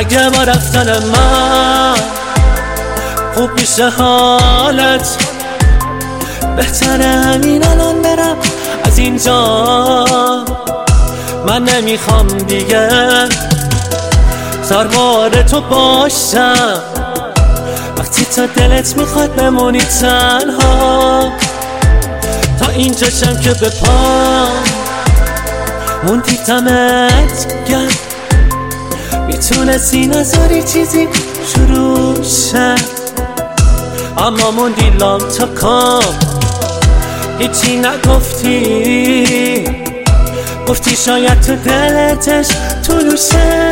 دیگه با رفتن من خوب میشه حالت، بهتره همین الان برم از اینجا. من نمیخوام دیگه سوار تو باشم وقتی تو دلت میخواد بمونی تنها. تا اینجاشم که به پام موندی دمت گرم، میتونستی نذاری چیزی شروع شد، اما موندی لام تا کام هیچی نگفتی. گفتی شاید تو دلتش طلوشه،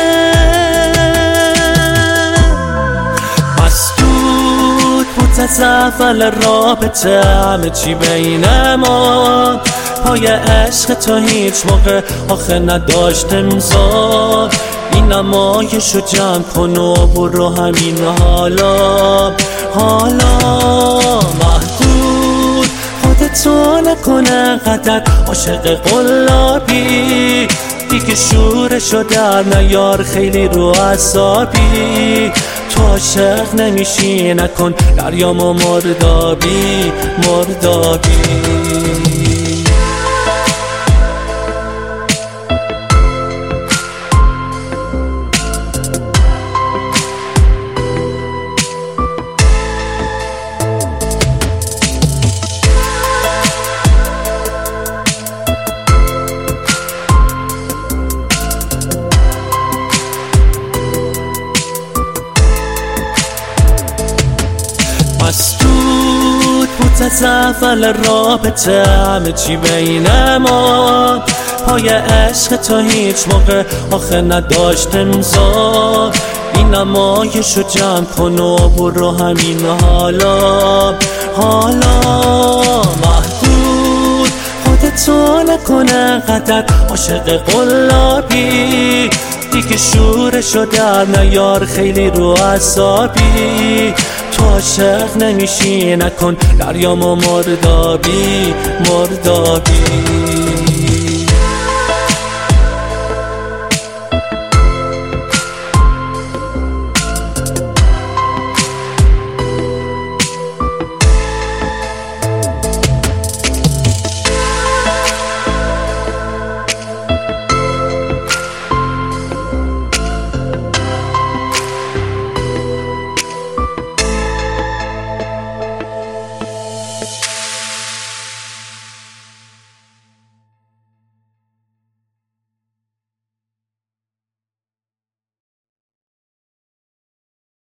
مسدود بود از اول رابطه همه چی بین ما. پای عشق تو هیچ موقع آخه نداشت امضا. این نمایشو جمع کن و برو همین حالا. محدود خودتو نکنه قدر عاشق قلابی، دیگه شورشو در نیار خیلی رو اعصابی. تو عاشق نمیشی نکن دریام و مردابی. مسدود بود از اول رابطه همه چی بین ما. پای عشق تو هیچ موقع آخه نداشت امضا. این نمایشو جمع کن و برو همین حالا. محدود خودتو نکنه قدر عاشق قلابی، دیگه شورشو در نیار خیلی رو اعصابی. تو عاشق نمیشی نکن دریام و مردابی.